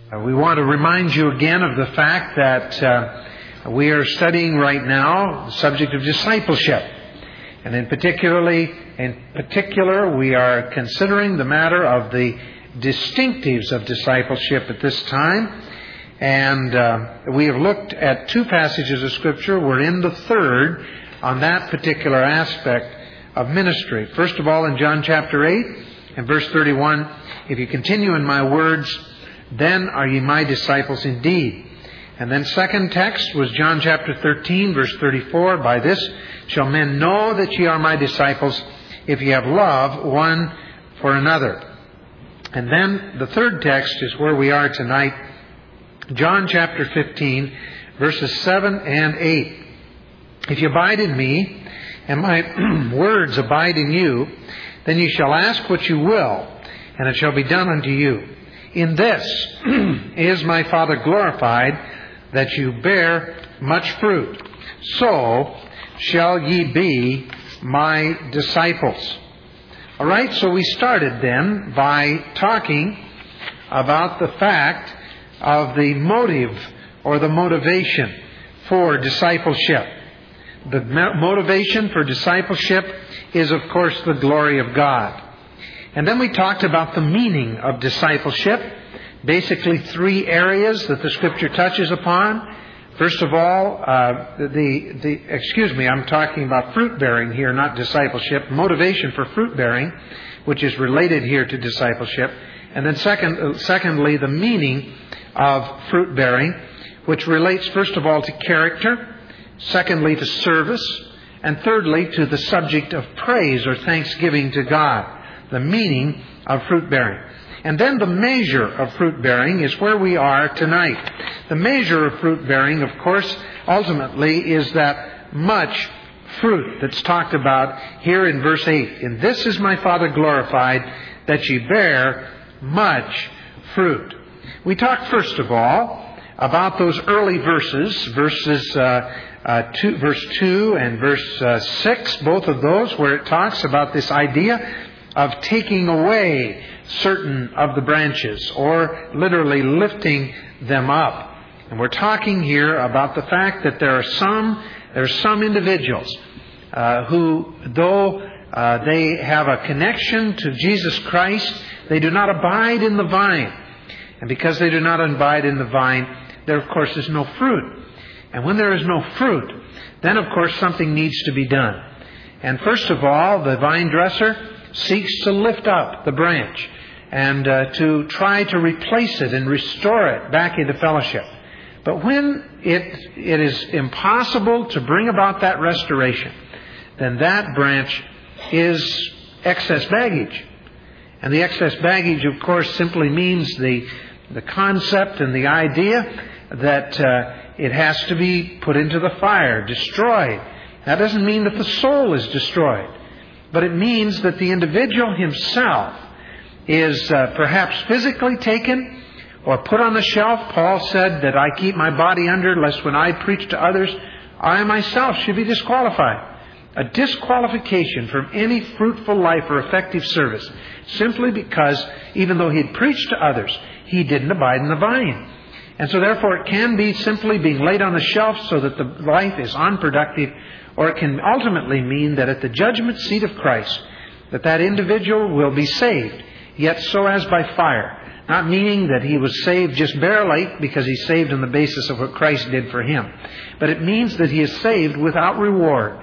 We want to remind you again of the fact that we are studying right now the subject of discipleship. And in particular, we are considering the matter of the distinctives of discipleship at this time. And we have looked at two passages of Scripture. We're in the third on that particular aspect of ministry. First of all, in John chapter 8 and verse 31, if you continue in my words, then are ye my disciples indeed. And then second text was John chapter 13, verse 34, by this shall men know that ye are my disciples, if ye have love one for another. And then the third text is where we are tonight, John chapter 15, verses 7 and 8. If you abide in me, and my words abide in you, then you shall ask what you will, and it shall be done unto you. In this is my Father glorified, that you bear much fruit. So shall ye be my disciples. All right, so we started then by talking about the fact of the motive or the motivation for discipleship. The motivation for discipleship is, of course, the glory of God. And then we talked about the meaning of discipleship, basically three areas that the Scripture touches upon. First of all, I'm talking about fruit bearing here, not discipleship. Motivation for fruit bearing, which is related here to discipleship. And then secondly, the meaning of fruit bearing, which relates first of all to character, secondly to service, and thirdly to the subject of praise or thanksgiving to God. The meaning of fruit bearing. And then the measure of fruit bearing is where we are tonight. The measure of fruit bearing, of course, ultimately is that much fruit that's talked about here in verse 8. And this is my Father glorified, that ye bear much fruit. We talked first of all about those early verses, verse 2 and verse 6, both of those, where it talks about this idea of taking away certain of the branches, or literally lifting them up. And we're talking here about the fact that there are some individuals who, though they have a connection to Jesus Christ, they do not abide in the vine. And because they do not abide in the vine, there of course is no fruit. And when there is no fruit, then of course something needs to be done. And first of all, the vine dresser seeks to lift up the branch and to try to replace it and restore it back into fellowship. But when it is impossible to bring about that restoration, then that branch is excess baggage. And the excess baggage, of course, simply means the concept and the idea that it has to be put into the fire, destroyed. That doesn't mean that the soul is destroyed, but it means that the individual himself is perhaps physically taken or put on the shelf. Paul said that I keep my body under, lest when I preach to others, I myself should be disqualified. A disqualification from any fruitful life or effective service, simply because even though he had preached to others, he didn't abide in the vine. And so therefore it can be simply being laid on the shelf so that the life is unproductive, or it can ultimately mean that at the judgment seat of Christ, that individual will be saved, yet so as by fire. Not meaning that he was saved just barely because he's saved on the basis of what Christ did for him. But it means that he is saved without reward.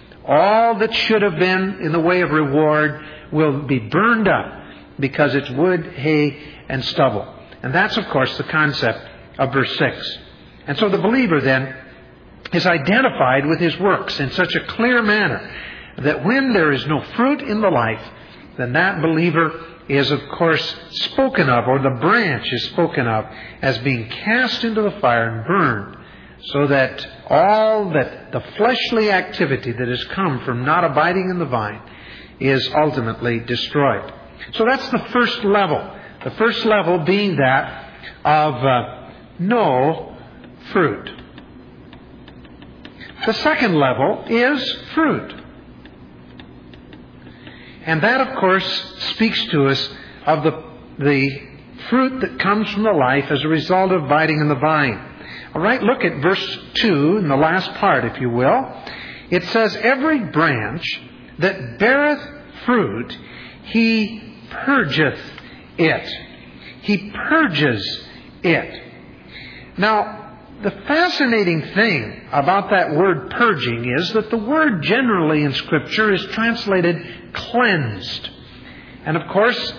All that should have been in the way of reward will be burned up because it's wood, hay, and stubble. And that's, of course, the concept of verse 6. And so the believer then is identified with his works in such a clear manner that when there is no fruit in the life, then that believer is, of course, spoken of, or the branch is spoken of, as being cast into the fire and burned, so that all that the fleshly activity that has come from not abiding in the vine is ultimately destroyed. So that's the first level. The first level being that of no fruit. The second level is fruit. And that, of course, speaks to us of the fruit that comes from the life as a result of abiding in the vine. All right, look at verse 2 in the last part, if you will. It says, every branch that beareth fruit, he purgeth it. He purges it. Now, the fascinating thing about that word purging is that the word generally in Scripture is translated cleansed. And of course,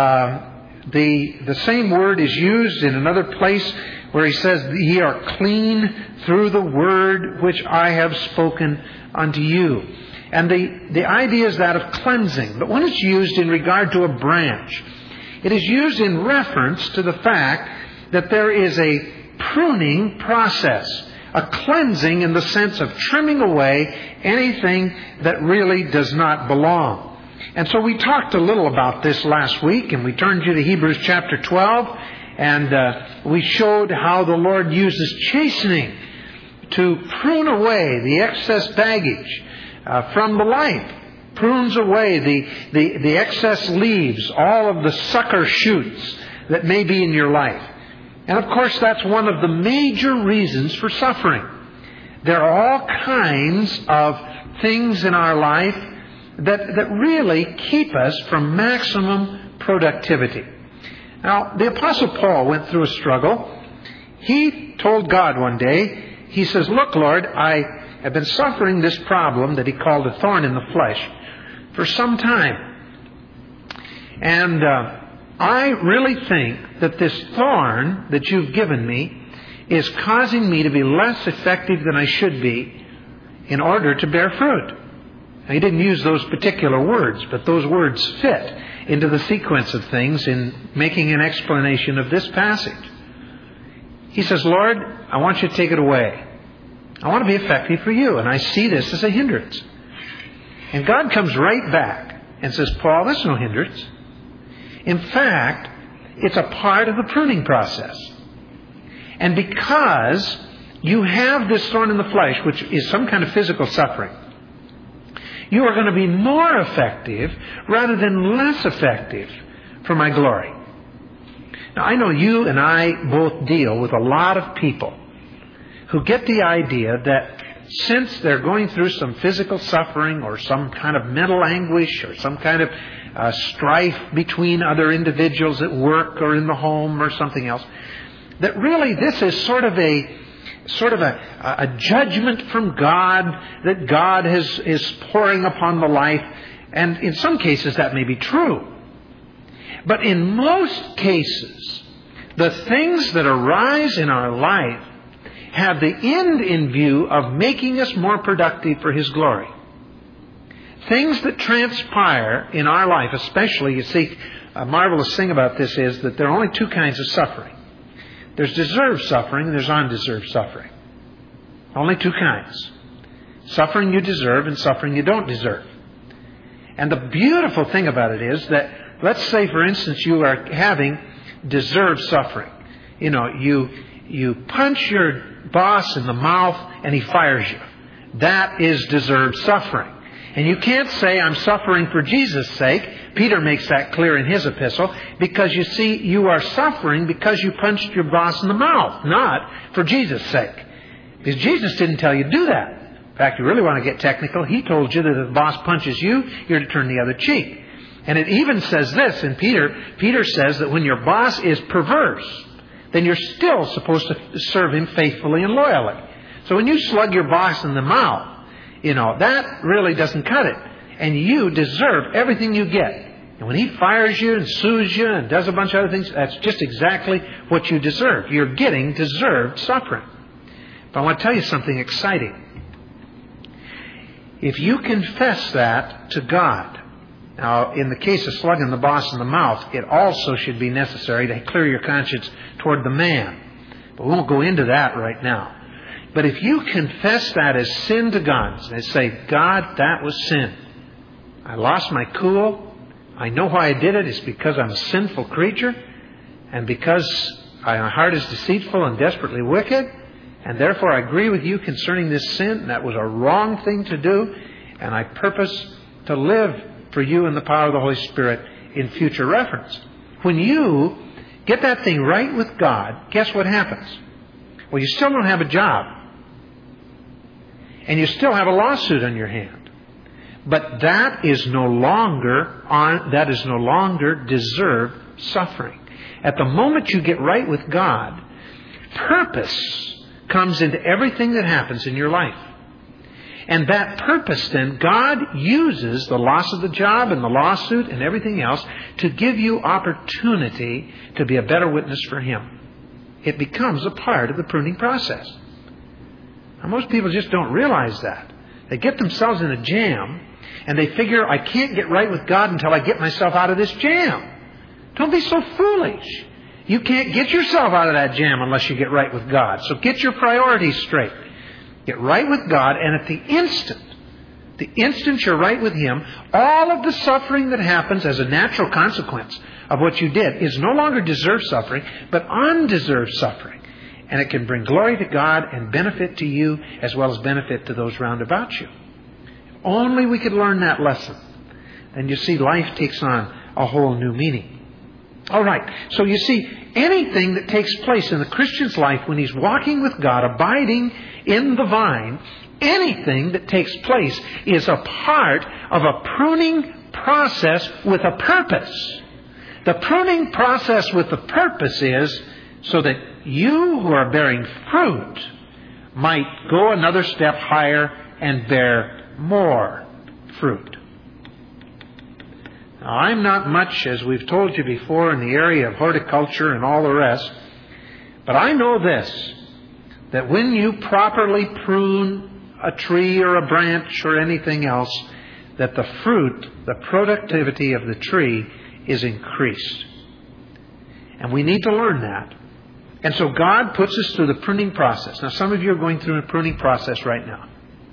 the same word is used in another place where he says, ye are clean through the word which I have spoken unto you. And the idea is that of cleansing. But when it's used in regard to a branch, it is used in reference to the fact that there is a pruning process, a cleansing in the sense of trimming away anything that really does not belong. And so we talked a little about this last week, and we turned you to Hebrews chapter 12, and we showed how the Lord uses chastening to prune away the excess baggage from the life. Prunes away the excess leaves, all of the sucker shoots that may be in your life. And of course, that's one of the major reasons for suffering. There are all kinds of things in our life that really keep us from maximum productivity. Now, the Apostle Paul went through a struggle. He told God one day, he says, look, Lord, I have been suffering this problem that he called a thorn in the flesh for some time. And I really think that this thorn that you've given me is causing me to be less effective than I should be in order to bear fruit. Now, he didn't use those particular words, but those words fit into the sequence of things in making an explanation of this passage. He says, Lord, I want you to take it away. I want to be effective for you, and I see this as a hindrance. And God comes right back and says, Paul, that's no hindrance. In fact, it's a part of the pruning process. And because you have this thorn in the flesh, which is some kind of physical suffering, you are going to be more effective rather than less effective for my glory. Now, I know you and I both deal with a lot of people who get the idea that since they're going through some physical suffering or some kind of mental anguish or some kind of strife between other individuals at work or in the home or something else, that really this is sort of a judgment from God that God is pouring upon the life. And in some cases that may be true. But in most cases, the things that arise in our life have the end in view of making us more productive for His glory. Things that transpire in our life, especially, you see, a marvelous thing about this is that there are only two kinds of suffering. There's deserved suffering and there's undeserved suffering. Only two kinds. Suffering you deserve and suffering you don't deserve. And the beautiful thing about it is that, let's say, for instance, you are having deserved suffering. You know, you punch your boss in the mouth and he fires you. That is deserved suffering. And you can't say, I'm suffering for Jesus' sake. Peter makes that clear in his epistle. Because you see, you are suffering because you punched your boss in the mouth, not for Jesus' sake. Because Jesus didn't tell you to do that. In fact, you really want to get technical, He told you that if the boss punches you, you're to turn the other cheek. And it even says this in Peter. Peter says that when your boss is perverse, then you're still supposed to serve him faithfully and loyally. So when you slug your boss in the mouth, you know, that really doesn't cut it. And you deserve everything you get. And when he fires you and sues you and does a bunch of other things, that's just exactly what you deserve. You're getting deserved suffering. But I want to tell you something exciting. If you confess that to God, now in the case of slugging the boss in the mouth, it also should be necessary to clear your conscience toward the man. But we won't go into that right now. But if you confess that as sin to God, and say, God, that was sin. I lost my cool. I know why I did it. It's because I'm a sinful creature. And because my heart is deceitful and desperately wicked. And therefore I agree with you concerning this sin. That was a wrong thing to do. And I purpose to live for you in the power of the Holy Spirit in future reference. When you get that thing right with God, guess what happens? Well, you still don't have a job. And you still have a lawsuit on your hand. But that is no longer deserved suffering. At the moment you get right with God, purpose comes into everything that happens in your life. And that purpose then, God uses the loss of the job and the lawsuit and everything else to give you opportunity to be a better witness for Him. It becomes a part of the pruning process. Now, most people just don't realize that. They get themselves in a jam and they figure, I can't get right with God until I get myself out of this jam. Don't be so foolish. You can't get yourself out of that jam unless you get right with God. So get your priorities straight. Get right with God, and at the instant you're right with Him, all of the suffering that happens as a natural consequence of what you did is no longer deserved suffering, but undeserved suffering. And it can bring glory to God and benefit to you as well as benefit to those round about you. If only we could learn that lesson. Then you see life takes on a whole new meaning. All right, so you see, anything that takes place in the Christian's life when he's walking with God, abiding in the vine, anything that takes place is a part of a pruning process with a purpose. The pruning process with the purpose is so that you who are bearing fruit might go another step higher and bear more fruit. Now, I'm not much, as we've told you before, in the area of horticulture and all the rest, but I know this, that when you properly prune a tree or a branch or anything else, that the fruit, the productivity of the tree is increased. And we need to learn that. And so God puts us through the pruning process. Now, some of you are going through a pruning process right now.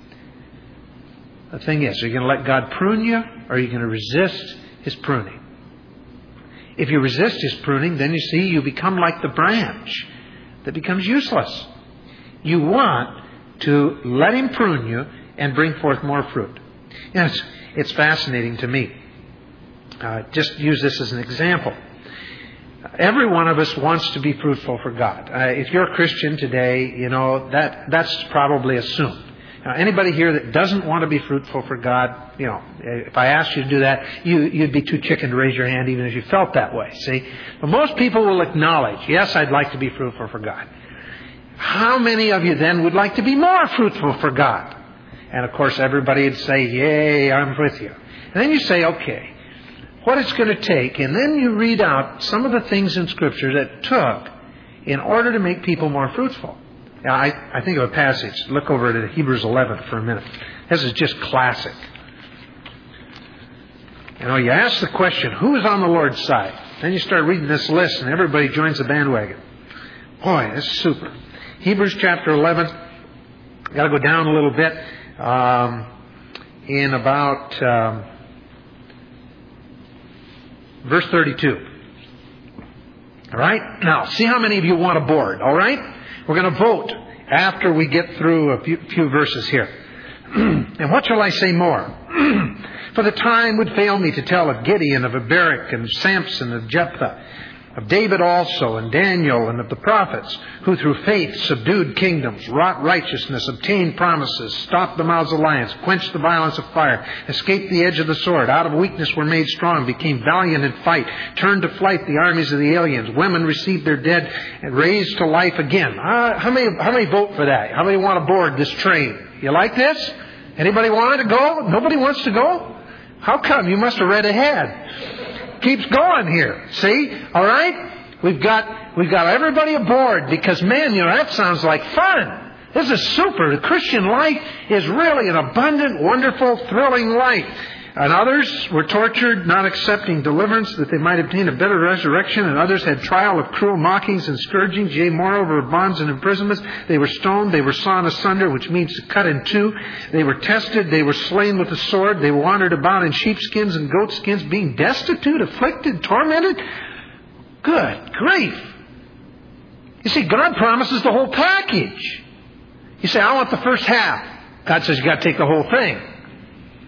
The thing is, are you going to let God prune you, or are you going to resist His pruning? If you resist His pruning, then you see you become like the branch that becomes useless. You want to let Him prune you and bring forth more fruit. You know, it's fascinating to me. Just use this as an example. Every one of us wants to be fruitful for God. If you're a Christian today, you know, that's probably assumed. Now, anybody here that doesn't want to be fruitful for God, you know, if I asked you to do that, you'd be too chicken to raise your hand even if you felt that way, see? But most people will acknowledge, yes, I'd like to be fruitful for God. How many of you then would like to be more fruitful for God? And of course, everybody would say, yay, I'm with you. And then you say, okay, what it's going to take, and then you read out some of the things in Scripture that took in order to make people more fruitful. Now, I think of a passage. Look over at Hebrews 11 for a minute. This is just classic. You know, you ask the question, who is on the Lord's side? Then you start reading this list, and everybody joins the bandwagon. Boy, this is super. Hebrews chapter 11. Got to go down a little bit. In about verse 32. All right? Now, see how many of you want a board. All right? We're going to vote after we get through a few verses here. And what shall I say more? For the time would fail me to tell of Gideon, of Barak, and Samson, of Jephthah, of David also, and Daniel, and of the prophets, who through faith subdued kingdoms, wrought righteousness, obtained promises, stopped the mouths of lions, quenched the violence of fire, escaped the edge of the sword, out of weakness were made strong, became valiant in fight, turned to flight the armies of the aliens, women received their dead, and raised to life again. How many vote for that? How many want to board this train? You like this? Anybody want to go? Nobody wants to go? How come? You must have read ahead. Keeps going here. See? All right? We've got everybody aboard because, man, you know, that sounds like fun. This is super. The Christian life is really an abundant, wonderful, thrilling life. And others were tortured, not accepting deliverance, that they might obtain a better resurrection. And others had trial of cruel mockings and scourgings, yea, moreover, of bonds and imprisonments. They were stoned, they were sawn asunder, which means to cut in two. They were tested, they were slain with the sword. They wandered about in sheepskins and goatskins, being destitute, afflicted, tormented. Good grief. You see, God promises the whole package. You say, I want the first half. God says you got to take the whole thing.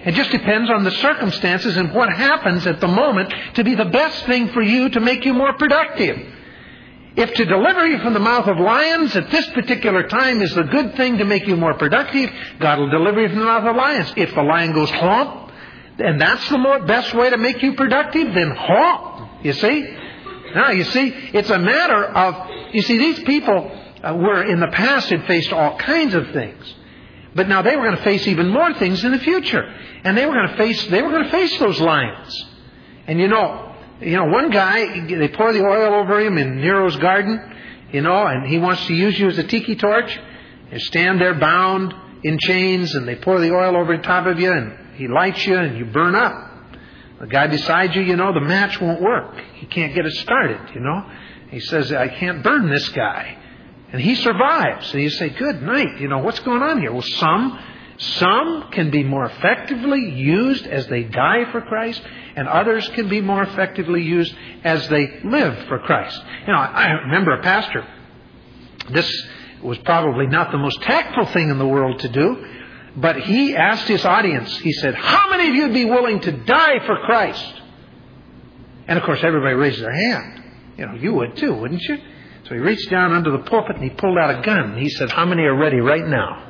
It just depends on the circumstances and what happens at the moment to be the best thing for you to make you more productive. If to deliver you from the mouth of lions at this particular time is the good thing to make you more productive, God will deliver you from the mouth of lions. If the lion goes honk, and that's the best way to make you productive, then honk. You see? Now, you see, it's a matter of, these people were in the past had faced all kinds of things. But now they were going to face even more things in the future. And they were going to face those lions. And one guy, they pour the oil over him in Nero's garden, and he wants to use you as a tiki torch. You stand there bound in chains, and they pour the oil over the top of you, and he lights you, and you burn up. The guy beside you, the match won't work. He can't get it started, He says, I can't burn this guy. And he survives. And you say, good night. What's going on here? Well, some can be more effectively used as they die for Christ, and others can be more effectively used as they live for Christ. I remember a pastor. This was probably not the most tactful thing in the world to do, but he asked his audience, he said, how many of you would be willing to die for Christ? And of course, everybody raised their hand. You would too, wouldn't you? So he reached down under the pulpit and he pulled out a gun. And he said, how many are ready right now?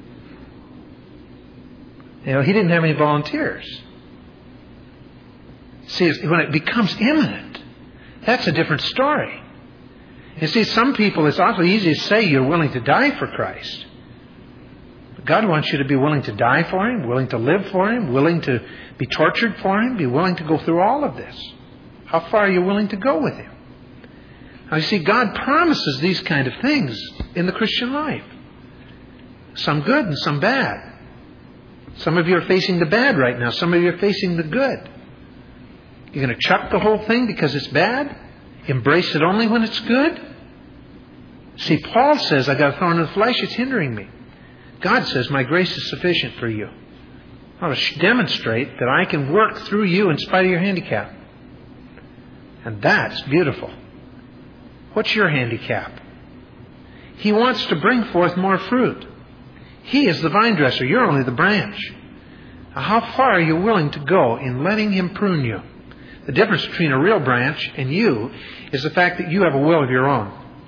He didn't have any volunteers. See, when it becomes imminent, that's a different story. You see, some people, it's awfully easy to say you're willing to die for Christ. But God wants you to be willing to die for Him, willing to live for Him, willing to be tortured for Him, be willing to go through all of this. How far are you willing to go with Him? Now, you see, God promises these kind of things in the Christian life. Some good and some bad. Some of you are facing the bad right now. Some of you are facing the good. You're going to chuck the whole thing because it's bad? Embrace it only when it's good? See, Paul says, I got a thorn in the flesh, it's hindering me. God says, my grace is sufficient for you. I want to demonstrate that I can work through you in spite of your handicap. And that's beautiful. What's your handicap? He wants to bring forth more fruit. He is the vine dresser. You're only the branch. Now, how far are you willing to go in letting Him prune you? The difference between a real branch and you is the fact that you have a will of your own.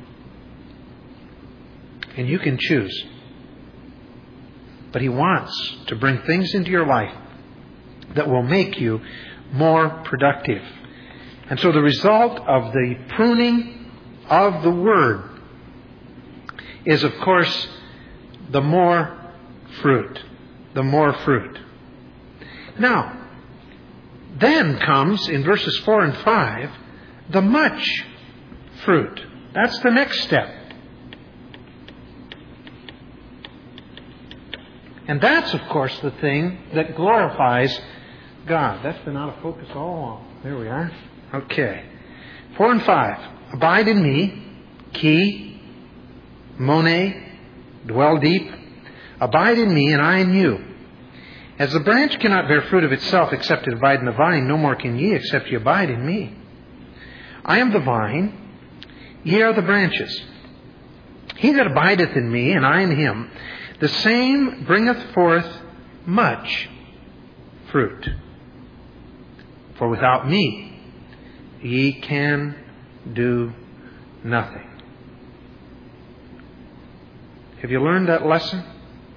And you can choose. But He wants to bring things into your life that will make you more productive. And so the result of the pruning of the Word is, of course, the more fruit. The more fruit. Now, then comes, in verses 4 and 5, the much fruit. That's the next step. And that's, of course, the thing that glorifies God. That's been out of focus all along. There we are. Okay. 4 and 5. Abide in me, key, mone, dwell deep. Abide in me, and I in you. As the branch cannot bear fruit of itself except it abide in the vine, no more can ye except ye abide in me. I am the vine, ye are the branches. He that abideth in me, and I in him, the same bringeth forth much fruit. For without me ye can do nothing. Have you learned that lesson?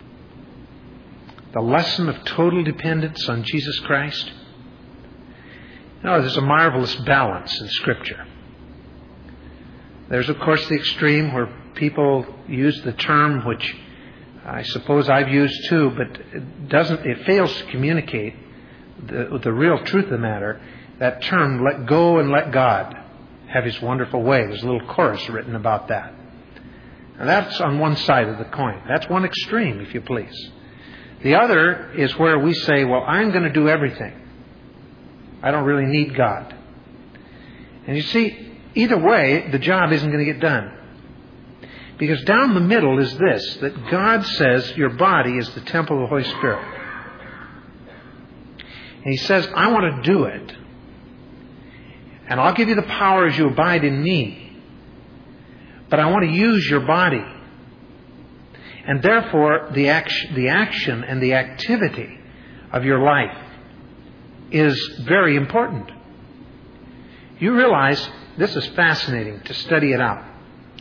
The lesson of total dependence on Jesus Christ? There's a marvelous balance in Scripture. There's, of course, the extreme where people use the term, which I suppose I've used too, but it fails to communicate the real truth of the matter. That term, let go and let God have His wonderful way. There's a little chorus written about that. And that's on one side of the coin. That's one extreme, if you please. The other is where we say, well, I'm going to do everything. I don't really need God. And you see, either way, the job isn't going to get done. Because down the middle is this, that God says your body is the temple of the Holy Spirit. And He says, I want to do it. And I'll give you the power as you abide in me. But I want to use your body. And therefore, the action and the activity of your life is very important. You realize this is fascinating to study it out.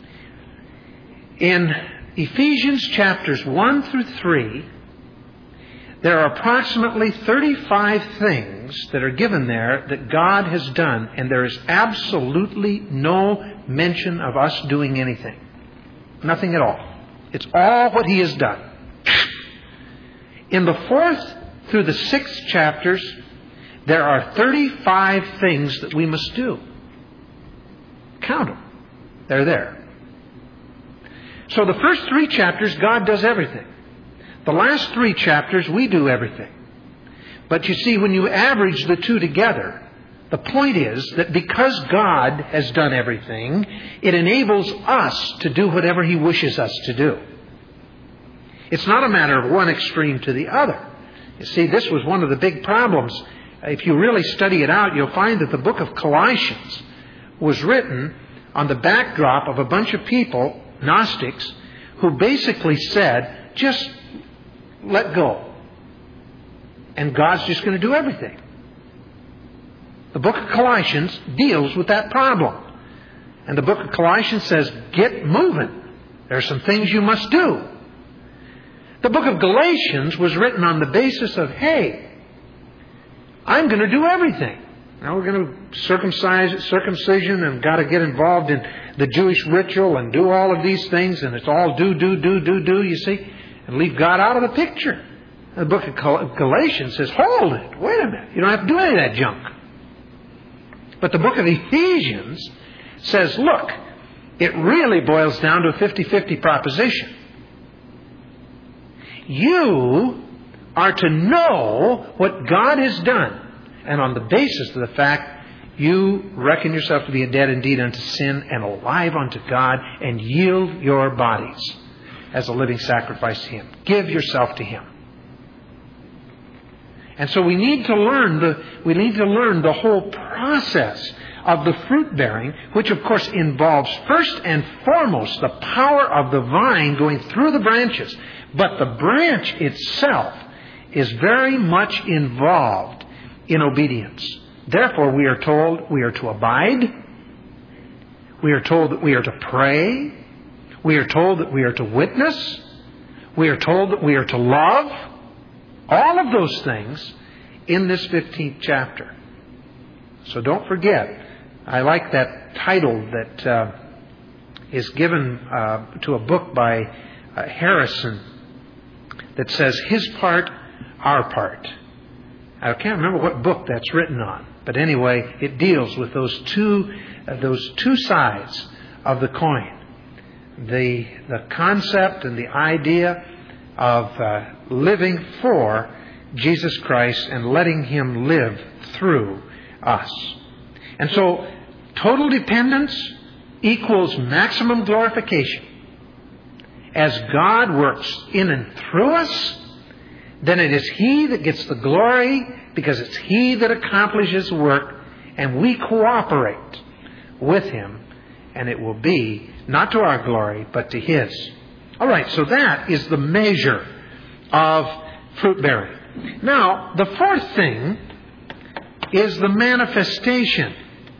In Ephesians chapters 1 through 3, there are approximately 35 things that are given there that God has done, and there is absolutely no mention of us doing anything. Nothing at all. It's all what He has done. In the 4th through the 6th chapters, there are 35 things that we must do. Count them. They're there. So the first 3 chapters, God does everything. The last 3 chapters, we do everything. But you see, when you average the two together, the point is that because God has done everything, it enables us to do whatever He wishes us to do. It's not a matter of one extreme to the other. You see, this was one of the big problems. If you really study it out, you'll find that the book of Colossians was written on the backdrop of a bunch of people, Gnostics, who basically said, just let go. And God's just going to do everything. The book of Colossians deals with that problem. And the book of Colossians says, get moving. There are some things you must do. The book of Galatians was written on the basis of, hey, I'm going to do everything. Now we're going to circumcision and got to get involved in the Jewish ritual and do all of these things, and it's all do, you see, and leave God out of the picture. The book of Galatians says, hold it, wait a minute, you don't have to do any of that junk. But the book of Ephesians says, look, it really boils down to a 50-50 proposition. You are to know what God has done, and on the basis of the fact you reckon yourself to be a dead indeed unto sin and alive unto God, and yield your bodies as a living sacrifice to Him. Give yourself to Him. And so we need to learn the whole process of the fruit bearing, which of course involves first and foremost the power of the vine going through the branches. But the branch itself is very much involved in obedience. Therefore, we are told we are to abide. We are told that we are to pray. We are told that we are to witness. We are told that we are to love. All of those things in this 15th chapter. So don't forget, I like that title that is given to a book by Harrison that says, His Part, Our Part. I can't remember what book that's written on. But anyway, it deals with those two sides of the coin. The concept and the idea of living for Jesus Christ and letting Him live through us. And so, total dependence equals maximum glorification. As God works in and through us, then it is He that gets the glory because it's He that accomplishes the work, and we cooperate with Him, and it will be not to our glory, but to His. All right, so that is the measure of fruit bearing. Now, the fourth thing is the manifestation.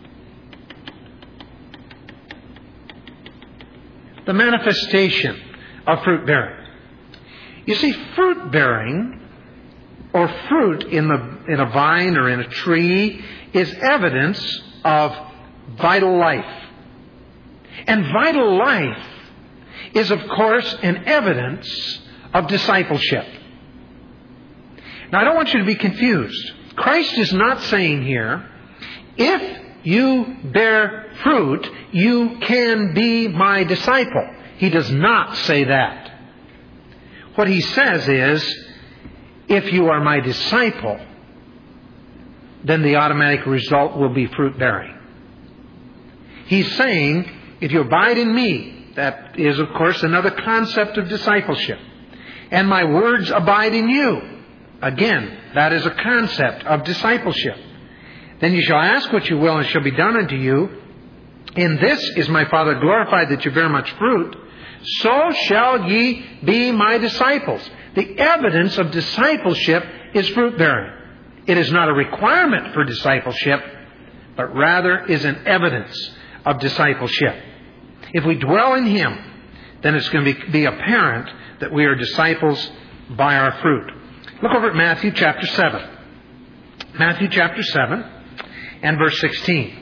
The manifestation of fruit bearing. You see, fruit bearing, or fruit in a vine or in a tree, is evidence of vital life. And vital life is, of course, an evidence of discipleship. Now, I don't want you to be confused. Christ is not saying here, if you bear fruit, you can be my disciple. He does not say that. What He says is, if you are my disciple, then the automatic result will be fruit bearing. He's saying, if you abide in me, that is, of course, another concept of discipleship. And my words abide in you. Again, that is a concept of discipleship. Then you shall ask what you will, and it shall be done unto you. In this is my Father glorified, that you bear much fruit. So shall ye be my disciples. The evidence of discipleship is fruit-bearing. It is not a requirement for discipleship, but rather is an evidence of discipleship. If we dwell in Him, then it's going to be apparent that we are disciples by our fruit. Look over at Matthew chapter 7. Matthew chapter 7 and verse 16.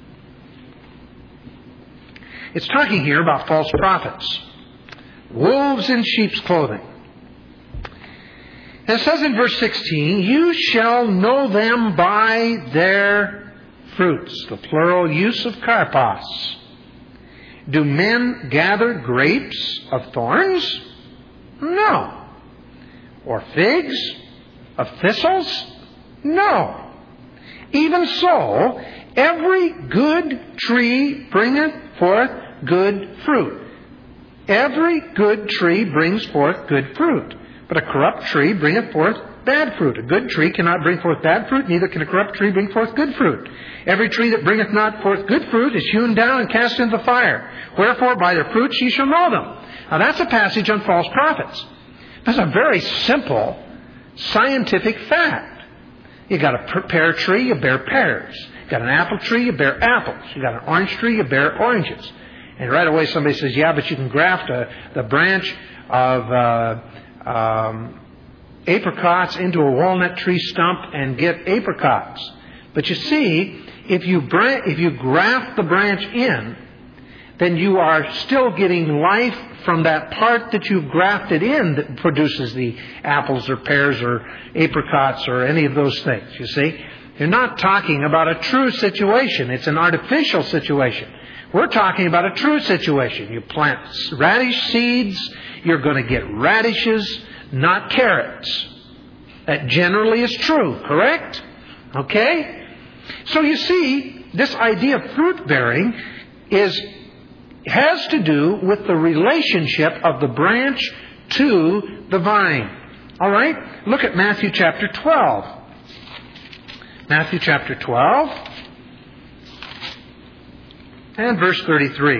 It's talking here about false prophets. Wolves in sheep's clothing. And it says in verse 16, "You shall know them by their fruits." The plural use of karpos. Do men gather grapes of thorns? No. Or figs of thistles? No. Even so, every good tree bringeth forth good fruit. Every good tree brings forth good fruit. But a corrupt tree bringeth forth bad fruit. A good tree cannot bring forth bad fruit, neither can a corrupt tree bring forth good fruit. Every tree that bringeth not forth good fruit is hewn down and cast into the fire. Wherefore by their fruits ye shall know them. Now that's a passage on false prophets. That's a very simple scientific fact. You got a pear tree, you bear pears. You got an apple tree, you bear apples. You got an orange tree, you bear oranges. And right away somebody says, yeah, but you can graft the branch of apricots into a walnut tree stump and get apricots. But you see, if you graft the branch in, then you are still getting life from that part that you've grafted in that produces the apples or pears or apricots or any of those things, you see. You're not talking about a true situation. It's an artificial situation. We're talking about a true situation. You plant radish seeds, you're going to get radishes, not carrots. That generally is true, correct? Okay? So you see, this idea of fruit bearing has to do with the relationship of the branch to the vine. All right? Look at Matthew chapter 12. Matthew chapter 12 and verse 33.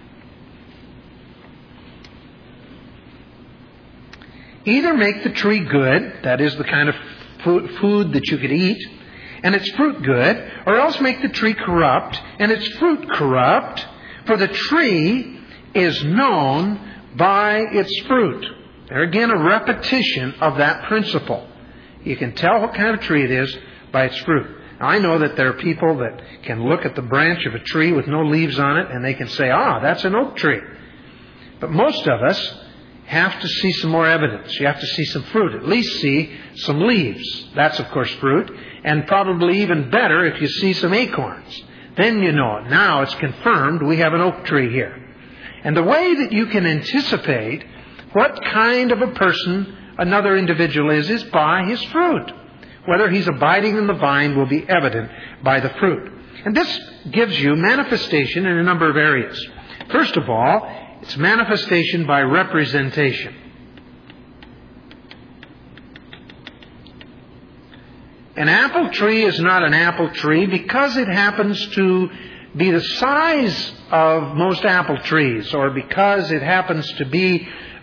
Either make the tree good, that is the kind of food that you could eat, and its fruit good, or else make the tree corrupt, and its fruit corrupt, for the tree is known by its fruit. There again, a repetition of that principle. You can tell what kind of tree it is by its fruit. Now, I know that there are people that can look at the branch of a tree with no leaves on it, and they can say, that's an oak tree. But most of us have to see some more evidence. You have to see some fruit, at least see some leaves. That's, of course, fruit. And probably even better if you see some acorns. Then you know it. Now it's confirmed we have an oak tree here. And the way that you can anticipate what kind of a person another individual is by his fruit. Whether he's abiding in the vine will be evident by the fruit. And this gives you manifestation in a number of areas. First of all, it's manifestation by representation. An apple tree is not an apple tree because it happens to be the size of most apple trees, or because it happens to be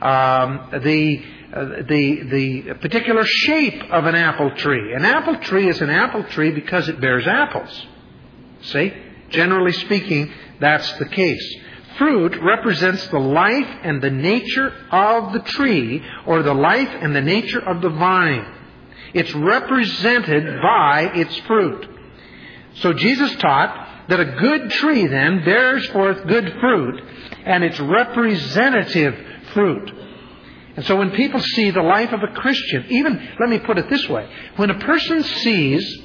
the particular shape of an apple tree. An apple tree is an apple tree because it bears apples. See? Generally speaking, that's the case. Fruit represents the life and the nature of the tree, or the life and the nature of the vine. It's represented by its fruit. So Jesus taught that a good tree then bears forth good fruit, and it's representative fruit. And so when people see the life of a Christian, even, let me put it this way, when a person sees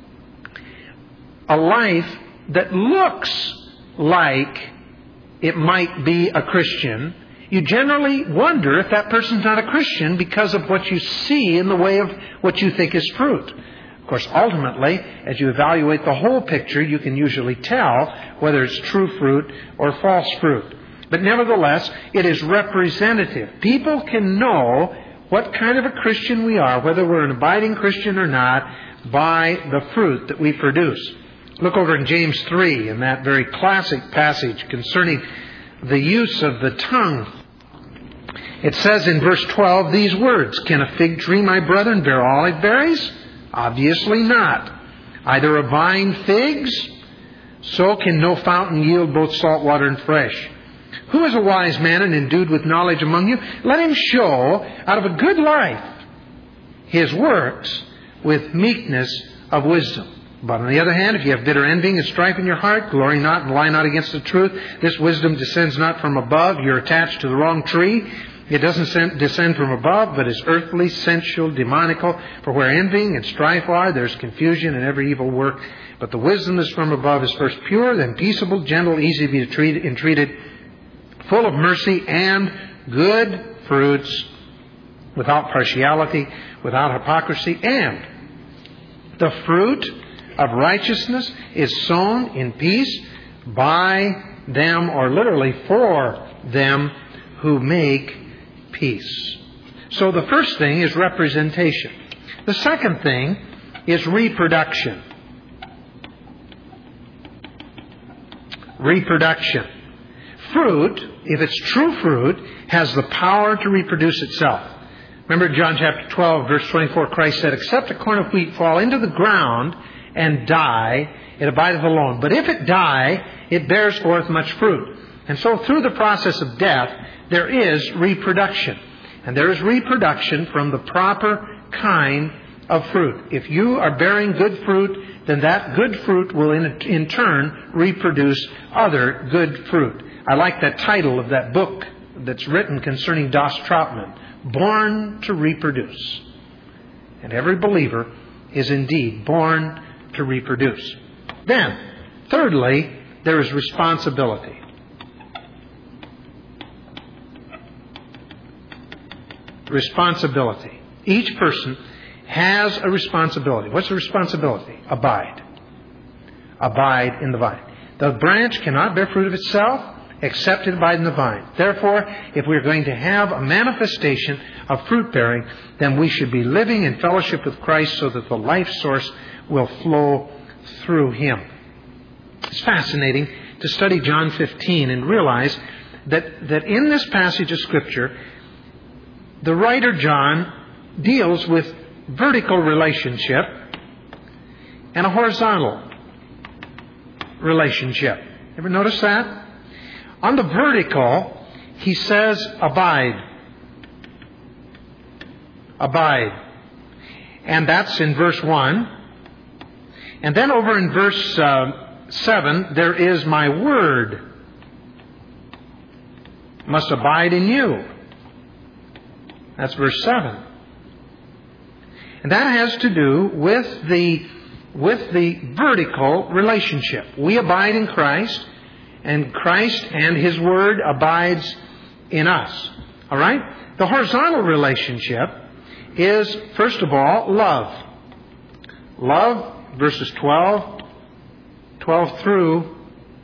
a life that looks like it might be a Christian, you generally wonder if that person's not a Christian because of what you see in the way of what you think is fruit. Of course, ultimately, as you evaluate the whole picture, you can usually tell whether it's true fruit or false fruit. But nevertheless, it is representative. People can know what kind of a Christian we are, whether we're an abiding Christian or not, by the fruit that we produce. Look over in James 3, in that very classic passage concerning the use of the tongue. It says in verse 12 these words, "Can a fig tree, my brethren, bear olive berries? Obviously not. Either a vine figs, so can no fountain yield both salt water and fresh. Who is a wise man and endued with knowledge among you? Let him show out of a good life his works with meekness of wisdom. But on the other hand, if you have bitter envying and strife in your heart, glory not and lie not against the truth. This wisdom descends not from above. You're attached to the wrong tree. It doesn't descend from above, but is earthly, sensual, demonical. For where envying and strife are, there's confusion and every evil work. But the wisdom that's from above is first pure, then peaceable, gentle, easy to be entreated, full of mercy and good fruits, without partiality, without hypocrisy. And the fruit of righteousness is sown in peace by them, or literally for them, who make peace." So the first thing is representation. The second thing is reproduction. Reproduction. Fruit, if it's true fruit, has the power to reproduce itself. Remember John chapter 12, verse 24, Christ said, "Except a corn of wheat fall into the ground and die, it abideth alone. But if it die, it bears forth much fruit." And so through the process of death, there is reproduction. And there is reproduction from the proper kind of fruit. If you are bearing good fruit, then that good fruit will in turn reproduce other good fruit. I like that title of that book that's written concerning Das Troutman, "Born to Reproduce." And every believer is indeed born to reproduce. Then, thirdly, there is responsibility. Responsibility. Each person has a responsibility. What's the responsibility? Abide. Abide in the vine. The branch cannot bear fruit of itself except it abide in the vine. Therefore, if we're going to have a manifestation of fruit bearing, then we should be living in fellowship with Christ so that the life source will flow through Him. It's fascinating to study John 15 and realize that in this passage of Scripture, the writer John deals with vertical relationship and a horizontal relationship. Ever notice that? On the vertical, he says, abide. Abide. And that's in verse 1. And then over in verse 7, there is my word must abide in you. That's verse 7. And that has to do with the vertical relationship. We abide in Christ, and Christ and His Word abides in us. All right? The horizontal relationship is, first of all, love. Love, verses 12 through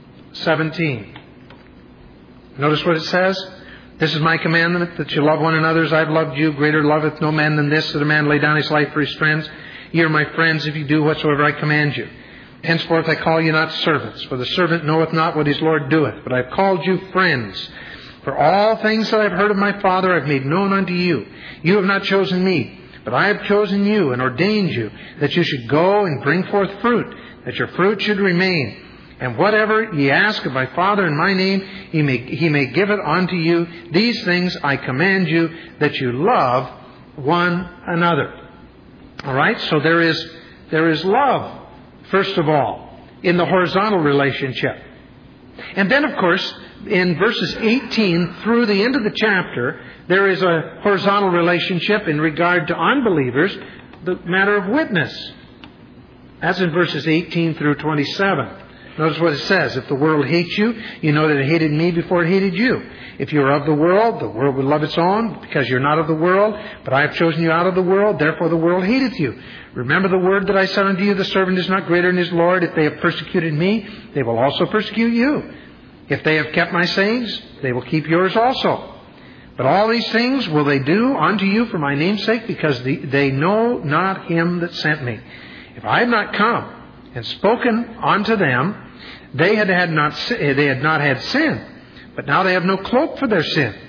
17. Notice what it says. "This is my commandment, that you love one another as I have loved you. Greater loveth no man than this, that a man lay down his life for his friends. Ye are my friends if you do whatsoever I command you. Henceforth I call you not servants, for the servant knoweth not what his Lord doeth. But I have called you friends. For all things that I have heard of my Father I have made known unto you. You have not chosen me, but I have chosen you and ordained you, that you should go and bring forth fruit, that your fruit should remain. And whatever ye ask of my Father in my name, He may give it unto you. These things I command you, that you love one another." All right? So there is love, first of all, in the horizontal relationship. And then, of course, in verses 18 through the end of the chapter, there is a horizontal relationship in regard to unbelievers, the matter of witness. That's in verses 18 through 27. Notice what it says. "If the world hates you, you know that it hated me before it hated you. If you are of the world would love its own, because you're not of the world. But I have chosen you out of the world, therefore the world hateth you. Remember the word that I said unto you, the servant is not greater than his Lord. If they have persecuted me, they will also persecute you. If they have kept my sayings, they will keep yours also. But all these things will they do unto you for my name's sake, because they know not him that sent me. If I had not come and spoken unto them, they had not had sin, but now they have no cloak for their sin.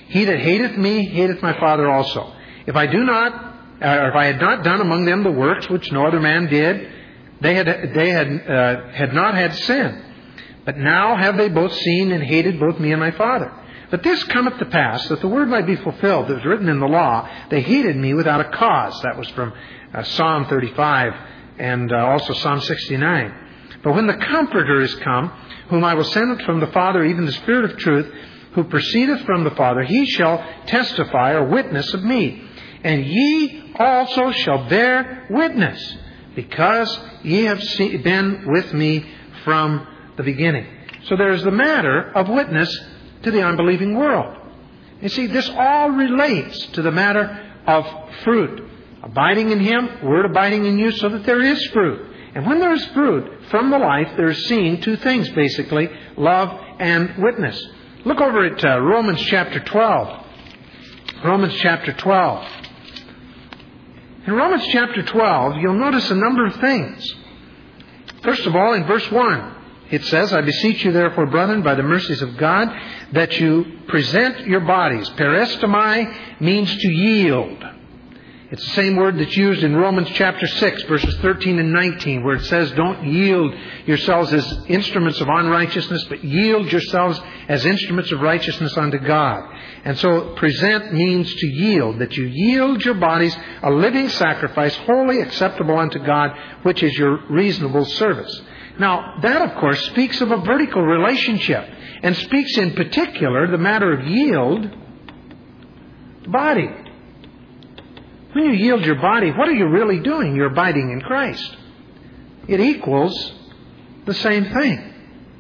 He that hateth me hateth my Father also. If I had not done among them the works which no other man did, they had not had sin. But now have they both seen and hated both me and my Father. But this cometh to pass, that the word might be fulfilled that was written in the law, they hated me without a cause. That was from Psalm 35 and also Psalm 69. But when the Comforter is come, whom I will send from the Father, even the Spirit of truth, who proceedeth from the Father, he shall testify or witness of me. And ye also shall bear witness, because ye have been with me from the beginning. So there is the matter of witness to the unbelieving world. You see, this all relates to the matter of fruit. Abiding in Him, Word abiding in you, so that there is fruit. And when there is fruit from the life, there is seen two things, basically, love and witness. Look over at Romans chapter 12. Romans chapter 12. In Romans chapter 12, you'll notice a number of things. First of all, in verse 1, it says, I beseech you therefore, brethren, by the mercies of God, that you present your bodies. Perestomai means to yield. It's the same word that's used in Romans chapter 6, verses 13 and 19, where it says, don't yield yourselves as instruments of unrighteousness, but yield yourselves as instruments of righteousness unto God. And so present means to yield, that you yield your bodies a living sacrifice, wholly acceptable unto God, which is your reasonable service. Now, that, of course, speaks of a vertical relationship, and speaks in particular the matter of yield to body. When you yield your body, what are you really doing? You're abiding in Christ. It equals the same thing.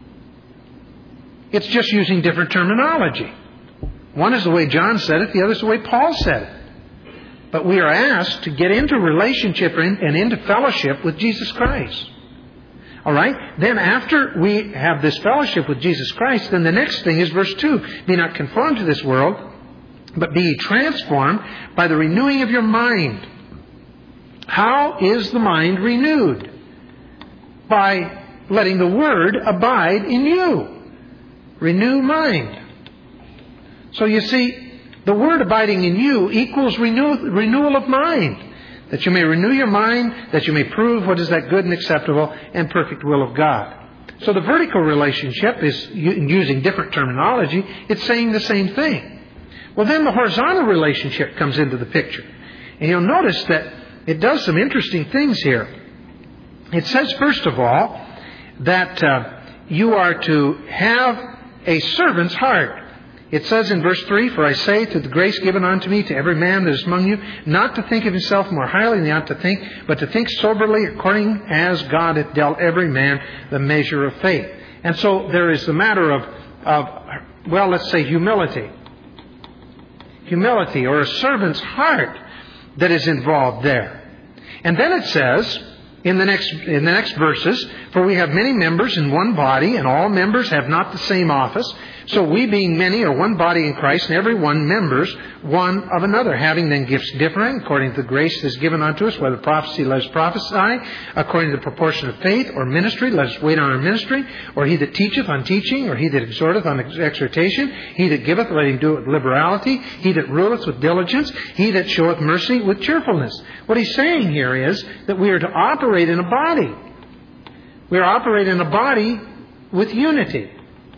It's just using different terminology. One is the way John said it, the other is the way Paul said it. But we are asked to get into relationship and into fellowship with Jesus Christ. All right? Then after we have this fellowship with Jesus Christ, then the next thing is verse 2. Be not conformed to this world, but be transformed by the renewing of your mind. How is the mind renewed? By letting the Word abide in you. Renew mind. So you see, the Word abiding in you equals renewal of mind. That you may renew your mind, that you may prove what is that good and acceptable and perfect will of God. So the vertical relationship is, using different terminology, it's saying the same thing. Well, then the horizontal relationship comes into the picture. And you'll notice that it does some interesting things here. It says, first of all, that you are to have a servant's heart. It says in verse 3, For I say, to the grace given unto me, to every man that is among you, not to think of himself more highly than he ought to think, but to think soberly according as God hath dealt every man the measure of faith. And so there is the matter of let's say humility. Humility, or a servant's heart, that is involved there. And then it says, in the next verses, For we have many members in one body, and all members have not the same office. So we, being many, are one body in Christ, and every one members one of another, having then gifts differing, according to the grace that is given unto us, whether prophecy, let us prophesy, according to the proportion of faith, or ministry, let us wait on our ministry, or he that teacheth on teaching, or he that exhorteth on exhortation, he that giveth, let him do it with liberality, he that ruleth with diligence, he that showeth mercy with cheerfulness. What he's saying here is that we are to operate in a body. We are operating in a body with unity.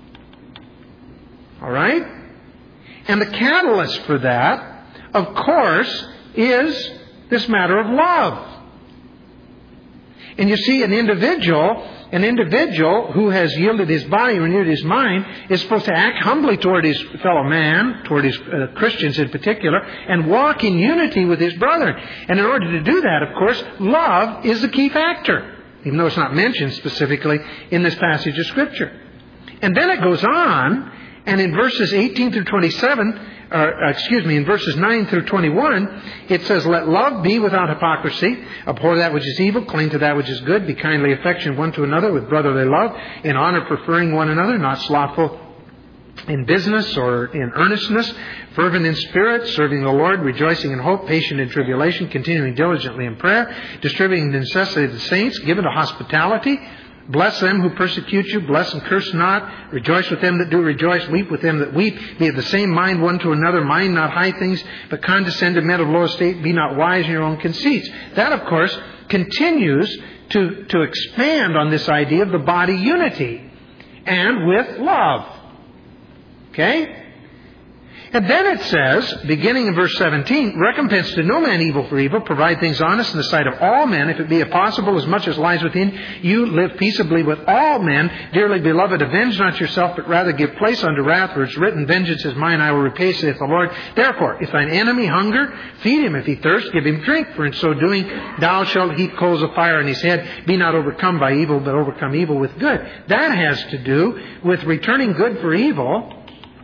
All right? And the catalyst for that, of course, is this matter of love. And you see, an individual who has yielded his body and renewed his mind is supposed to act humbly toward his fellow man, toward his Christians in particular, and walk in unity with his brethren. And in order to do that, of course, love is the key factor, even though it's not mentioned specifically in this passage of Scripture. And then it goes on, and in verses 18 through 27, in verses 9 through 21, it says, Let love be without hypocrisy. Abhor that which is evil. Cling to that which is good. Be kindly affectionate one to another with brotherly love. In honor preferring one another. Not slothful in business or in earnestness. Fervent in spirit. Serving the Lord. Rejoicing in hope. Patient in tribulation. Continuing diligently in prayer. Distributing the necessity of the saints. Given to hospitality. Bless them who persecute you. Bless and curse not. Rejoice with them that do rejoice. Weep with them that weep. Be of the same mind one to another. Mind not high things, but condescend to men of low estate. Be not wise in your own conceits. That, of course, continues to expand on this idea of the body unity and with love. Okay? And then it says, beginning in verse 17, recompense to no man evil for evil, provide things honest in the sight of all men, if it be possible, as much as lies within you, live peaceably with all men. Dearly beloved, avenge not yourself, but rather give place unto wrath, for it's written, vengeance is mine, I will repay, saith the Lord. Therefore, if thine enemy hunger, feed him. If he thirst, give him drink, for in so doing thou shalt heap coals of fire on his head. Be not overcome by evil, but overcome evil with good. That has to do with returning good for evil,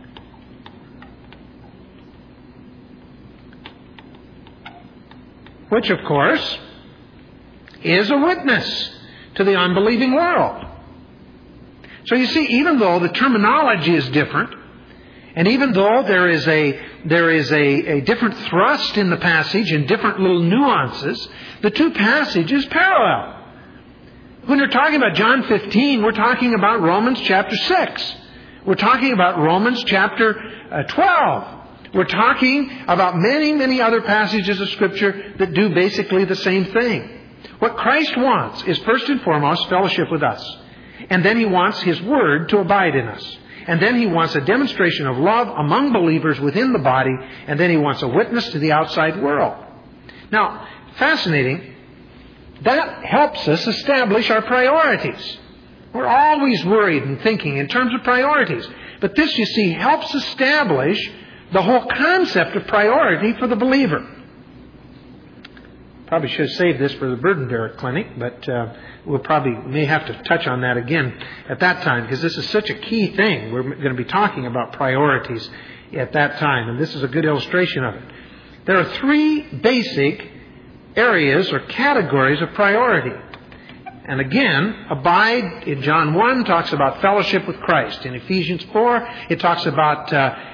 which, of course, is a witness to the unbelieving world. So you see, even though the terminology is different, and even though there is a different thrust in the passage and different little nuances, the two passages parallel. When we're talking about John 15, we're talking about Romans chapter 6. We're talking about Romans chapter 12. We're talking about many, many other passages of Scripture that do basically the same thing. What Christ wants is first and foremost fellowship with us. And then He wants His Word to abide in us. And then He wants a demonstration of love among believers within the body. And then He wants a witness to the outside world. Now, fascinating, that helps us establish our priorities. We're always worried and thinking in terms of priorities. But this, you see, helps establish the whole concept of priority for the believer. Probably should have saved this for the burden bearer clinic, but we'll may have to touch on that again at that time, because this is such a key thing. We're going to be talking about priorities at that time, and this is a good illustration of it. There are three basic areas or categories of priority. And again, abide in John 1 talks about fellowship with Christ. In Ephesians 4, it talks about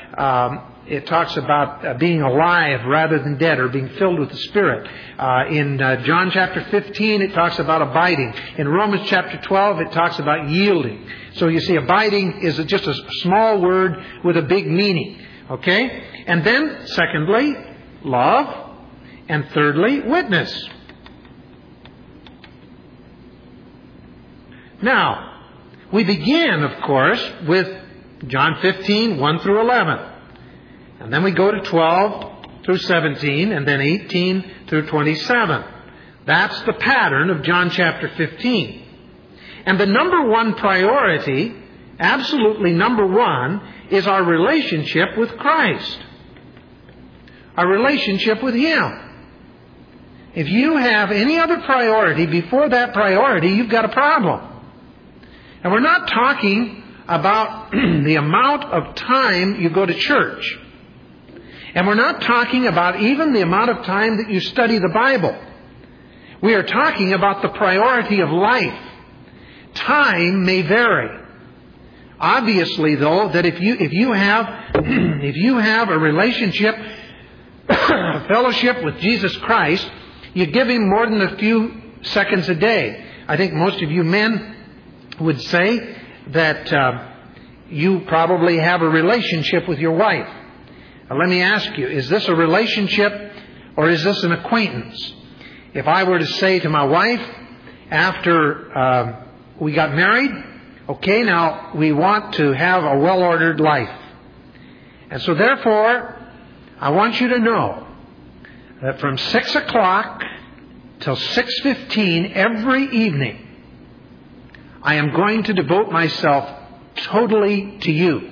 being alive rather than dead, or being filled with the Spirit. In John chapter 15, it talks about abiding. In Romans chapter 12, it talks about yielding. So you see, abiding is just a small word with a big meaning. Okay? And then, secondly, love. And thirdly, witness. Now, we begin, of course, with John 15, 1 through 11. And then we go to 12 through 17, and then 18 through 27. That's the pattern of John chapter 15. And the number one priority, absolutely number one, is our relationship with Christ. Our relationship with Him. If you have any other priority before that priority, you've got a problem. And we're not talking about the amount of time you go to church. And we're not talking about even the amount of time that you study the Bible. We are talking about the priority of life. Time may vary. Obviously, though, that if you have a relationship, a fellowship with Jesus Christ, you give Him more than a few seconds a day. I think most of you men would say that you probably have a relationship with your wife. Now, let me ask you, is this a relationship or is this an acquaintance? If I were to say to my wife, after we got married, okay, now we want to have a well-ordered life. And so therefore, I want you to know that from 6 o'clock till 6:15 every evening, I am going to devote myself totally to you.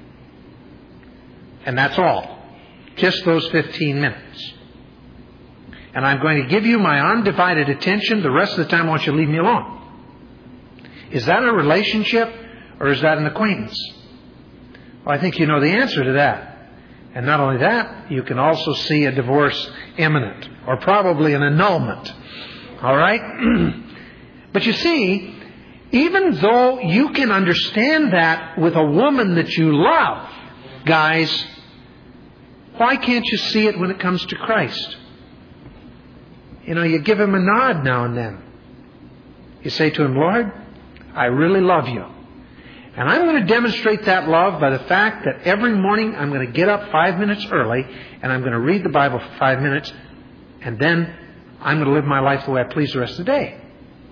And that's all. Just those 15 minutes. And I'm going to give you my undivided attention. The rest of the time I want you to leave me alone. Is that a relationship or is that an acquaintance? Well, I think you know the answer to that. And not only that, you can also see a divorce imminent, or probably an annulment. All right? But you see, even though you can understand that with a woman that you love, guys, why can't you see it when it comes to Christ? You know, you give Him a nod now and then. You say to Him, Lord, I really love you. And I'm going to demonstrate that love by the fact that every morning I'm going to get up 5 minutes early and I'm going to read the Bible for 5 minutes, and then I'm going to live my life the way I please the rest of the day.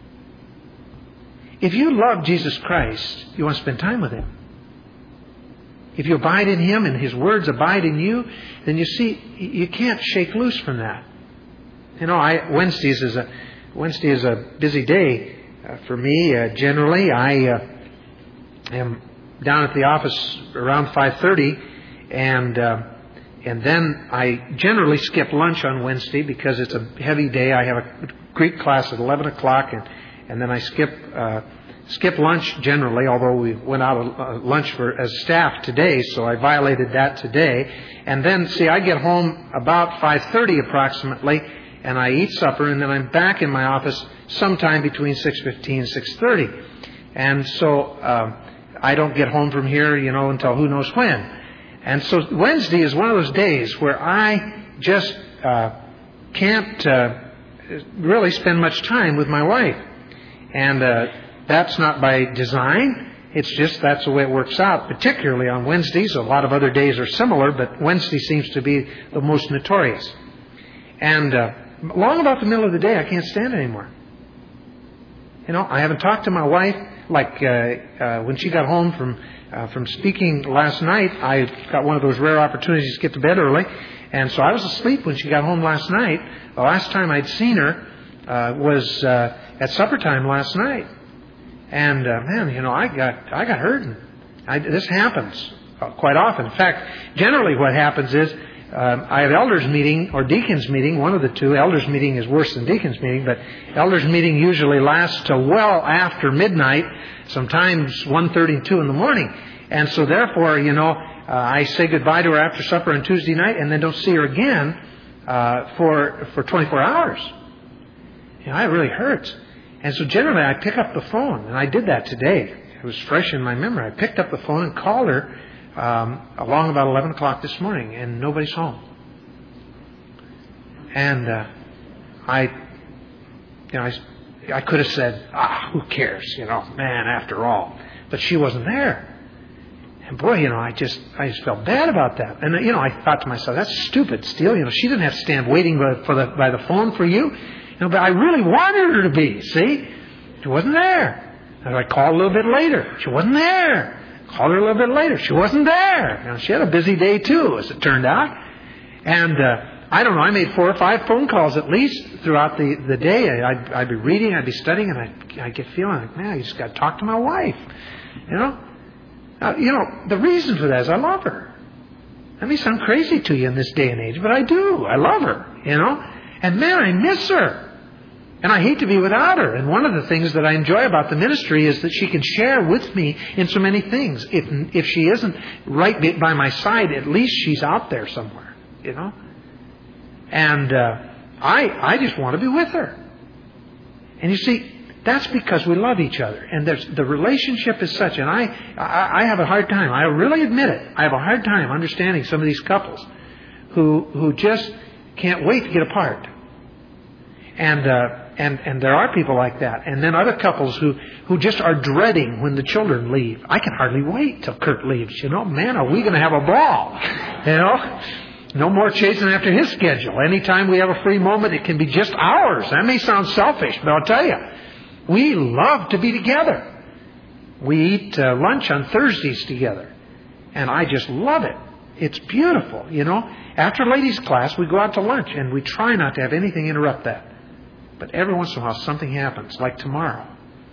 If you love Jesus Christ, you want to spend time with Him. If you abide in Him and His words abide in you, then you see, you can't shake loose from that. You know, Wednesday is a busy day for me. Generally, I am down at the office around 5:30, and then I generally skip lunch on Wednesday because it's a heavy day. I have a Greek class at 11 o'clock, and then I skip lunch generally, although we went out lunch as staff today, so I violated that today. And then, I get home about 5:30 approximately, and I eat supper, and then I'm back in my office sometime between 6:15 and 6:30. And so I don't get home from here, until who knows when. And so Wednesday is one of those days where I just can't really spend much time with my wife. And that's not by design. It's just that's the way it works out, particularly on Wednesdays. A lot of other days are similar, but Wednesday seems to be the most notorious. And long about the middle of the day, I can't stand it anymore. I haven't talked to my wife. Like when she got home from speaking last night, I got one of those rare opportunities to get to bed early. And so I was asleep when she got home last night. The last time I'd seen her was at supper time last night. And I got hurting. This happens quite often. In fact, generally what happens is I have elders meeting or deacons meeting, one of the two. Elders meeting is worse than deacons meeting, but elders meeting usually lasts till well after midnight, sometimes 1:30 and 2 in the morning. And so therefore, I say goodbye to her after supper on Tuesday night and then don't see her again for 24 hours. It really hurts. And so generally I pick up the phone, and I did that today. It was fresh in my memory. I picked up the phone and called her along about 11 o'clock this morning, and nobody's home. And I could have said, who cares, man, after all. But she wasn't there. And boy, I just felt bad about that. And I thought to myself, that's stupid, Steele. She didn't have to stand waiting by the phone for you. But I really wanted her to be. See, she wasn't there. And I called a little bit later. She wasn't there. Called her a little bit later. She wasn't there. She had a busy day too, as it turned out. And I don't know. I made 4 or 5 phone calls at least throughout the day. I'd be reading, I'd be studying, and I'd get feeling like, man, I just got to talk to my wife. Now, the reason for that is I love her. That may sound crazy to you in this day and age, but I do. I love her. And man, I miss her. And I hate to be without her. And one of the things that I enjoy about the ministry is that she can share with me in so many things. If she isn't right by my side, at least she's out there somewhere, And I just want to be with her. And you see, that's because we love each other. And the relationship is such. And I have a hard time. I really admit it. I have a hard time understanding some of these couples who just can't wait to get apart. And there are people like that. And then other couples who just are dreading when the children leave. I can hardly wait till Kurt leaves. Man, are we going to have a ball? No more chasing after his schedule. Anytime we have a free moment, it can be just ours. That may sound selfish, but I'll tell you, we love to be together. We eat lunch on Thursdays together. And I just love it. It's beautiful, After ladies' class, we go out to lunch, and we try not to have anything interrupt that. But every once in a while, something happens, like tomorrow.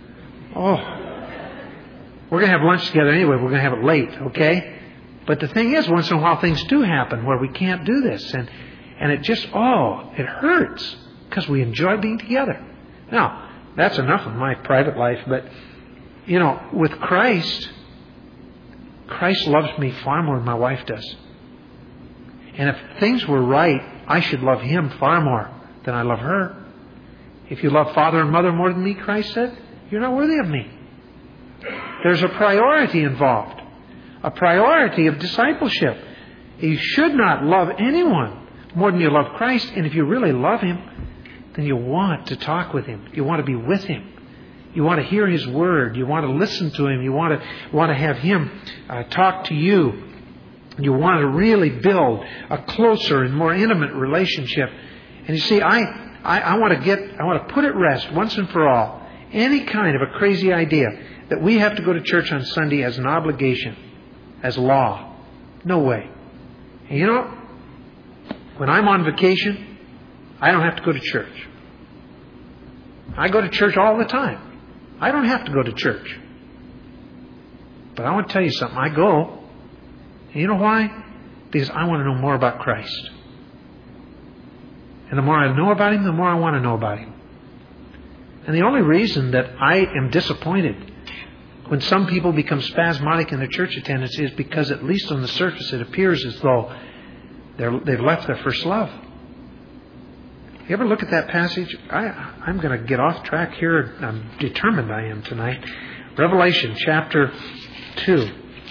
We're going to have lunch together anyway. We're going to have it late, okay? But the thing is, once in a while, things do happen where we can't do this. And it just, it hurts because we enjoy being together. Now, that's enough of my private life. But, with Christ loves me far more than my wife does. And if things were right, I should love Him far more than I love her. If you love father and mother more than me, Christ said, you're not worthy of me. There's a priority involved. A priority of discipleship. You should not love anyone more than you love Christ. And if you really love Him, then you want to talk with Him. You want to be with Him. You want to hear His Word. You want to listen to Him. You want to have Him talk to you. You want to really build a closer and more intimate relationship. And you see, I want to put at rest once and for all any kind of a crazy idea that we have to go to church on Sunday as an obligation, as law. No way. And you know, when I'm on vacation, I don't have to go to church. I go to church all the time. I don't have to go to church. But I want to tell you something. I go. And you know why? Because I want to know more about Christ. And the more I know about Him, the more I want to know about Him. And the only reason that I am disappointed when some people become spasmodic in their church attendance is because, at least on the surface, it appears as though they've left their first love. You ever look at that passage? I'm going to get off track here. I'm determined I am tonight. Revelation chapter 2.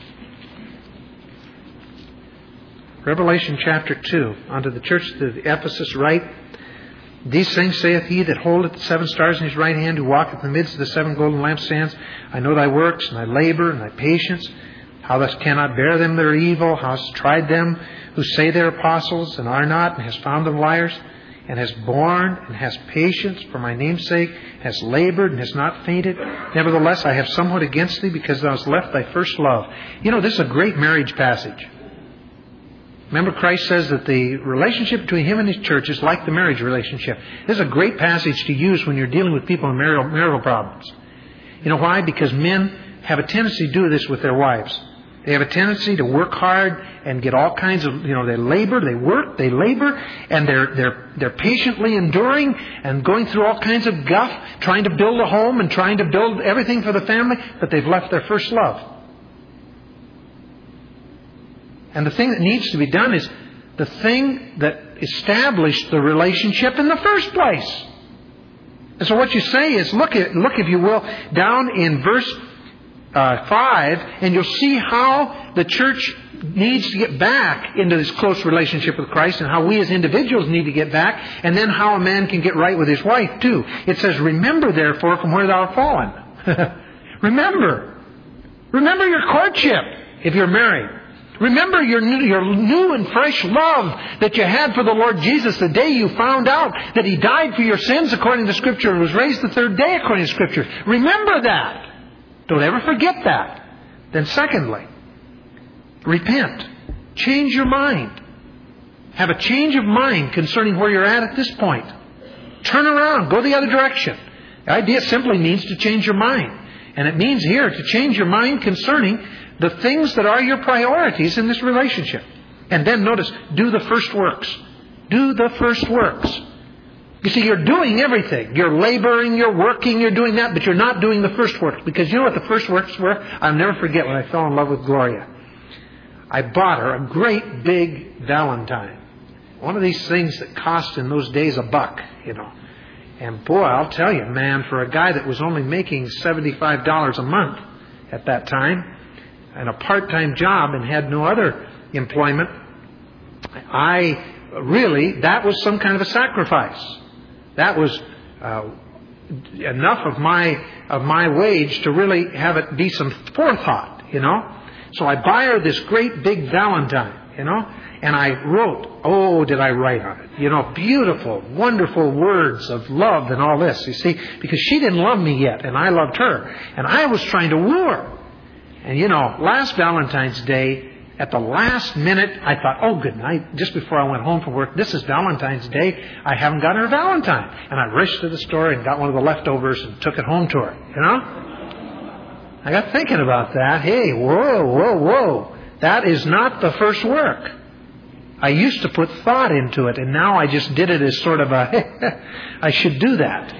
Revelation chapter 2. Unto the church of Ephesus write, These things saith He that holdeth the 7 stars in His right hand, who walketh in the midst of the 7 golden lampstands. I know thy works, and thy labor, and thy patience, how thou cannot bear them that are evil, how hast tried them who say they are apostles, and are not, and hast found them liars, and hast borne, and hast patience for my name's sake, hast labored, and hast not fainted. Nevertheless, I have somewhat against thee, because thou hast left thy first love. You know, this is a great marriage passage. Remember, Christ says that the relationship between Him and His church is like the marriage relationship. This is a great passage to use when you're dealing with people in marital problems. You know why? Because men have a tendency to do this with their wives. They have a tendency to work hard and get all kinds of, they labor, they work, they labor, and they're patiently enduring and going through all kinds of guff, trying to build a home and trying to build everything for the family, but they've left their first love. And the thing that needs to be done is the thing that established the relationship in the first place. And so what you say is, look if you will, down in verse 5, and you'll see how the church needs to get back into this close relationship with Christ, and how we as individuals need to get back, and then how a man can get right with his wife too. It says, Remember therefore from where thou art fallen. Remember your courtship if you're married. Remember your new and fresh love that you had for the Lord Jesus the day you found out that He died for your sins according to Scripture and was raised the third day according to Scripture. Remember that. Don't ever forget that. Then secondly, repent. Change your mind. Have a change of mind concerning where you're at this point. Turn around. Go the other direction. The idea simply means to change your mind. And it means here to change your mind concerning the things that are your priorities in this relationship. And then notice, do the first works. Do the first works. You see, you're doing everything. You're laboring, you're working, you're doing that, but you're not doing the first works. Because you know what the first works were? I'll never forget when I fell in love with Gloria. I bought her a great big Valentine. One of these things that cost in those days $1, And boy, I'll tell you, man, for a guy that was only making $75 a month at that time, and a part-time job and had no other employment, that was some kind of a sacrifice. That was enough of my wage to really have it be some forethought, So I buy her this great big Valentine, and I wrote, did I write on it? Beautiful, wonderful words of love and all this, you see, because she didn't love me yet, and I loved her, and I was trying to woo her. And last Valentine's Day, at the last minute, I thought, oh, good night. Just before I went home from work, this is Valentine's Day. I haven't got her a Valentine. And I rushed to the store and got one of the leftovers and took it home to her, I got thinking about that. Hey, whoa. That is not the first work. I used to put thought into it, and now I just did it as sort of I should do that,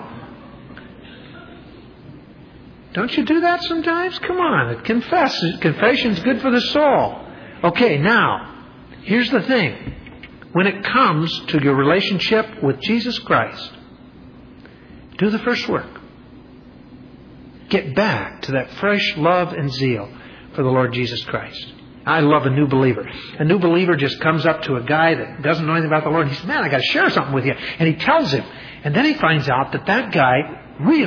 Don't you do that sometimes? Come on, confession's good for the soul. Okay, now, here's the thing. When it comes to your relationship with Jesus Christ, do the first work. Get back to that fresh love and zeal for the Lord Jesus Christ. I love a new believer. A new believer just comes up to a guy that doesn't know anything about the Lord. He says, man, I got to share something with you. And he tells him. And then he finds out that guy really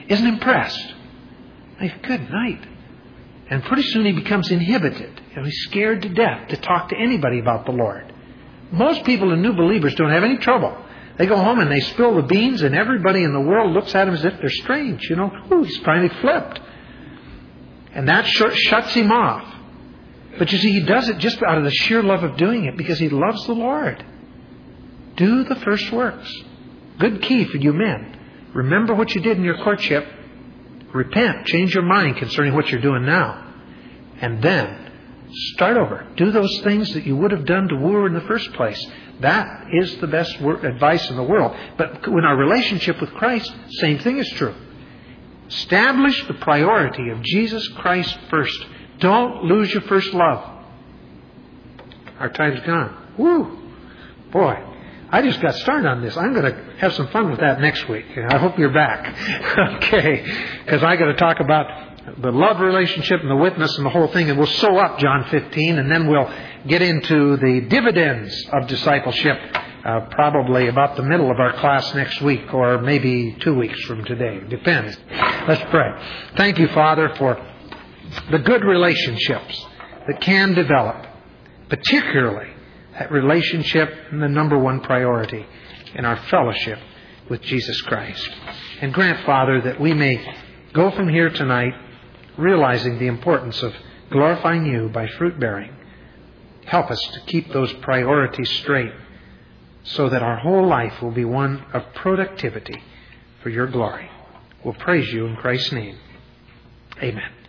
isn't impressed. Good night. And pretty soon he becomes inhibited. He's scared to death to talk to anybody about the Lord. Most people and new believers don't have any trouble. They go home and they spill the beans, and everybody in the world looks at him as if they're strange. He's finally flipped. And that shuts him off. But you see, he does it just out of the sheer love of doing it, because he loves the Lord. Do the first works. Good key for you men. Remember what you did in your courtship. Repent. Change your mind concerning what you're doing now. And then start over. Do those things that you would have done to woo her in the first place. That is the best advice in the world. But in our relationship with Christ, same thing is true. Establish the priority of Jesus Christ first. Don't lose your first love. Our time's gone. Woo! Boy, I just got started on this. I'm going to have some fun with that next week. I hope you're back. Okay. Because I got to talk about the love relationship and the witness and the whole thing. And we'll sew up John 15. And then we'll get into the dividends of discipleship probably about the middle of our class next week, or maybe 2 weeks from today. Depends. Let's pray. Thank you, Father, for the good relationships that can develop, particularly that relationship and the number one priority in our fellowship with Jesus Christ. And grant, Father, that we may go from here tonight realizing the importance of glorifying you by fruit bearing. Help us to keep those priorities straight so that our whole life will be one of productivity for your glory. We'll praise you in Christ's name. Amen.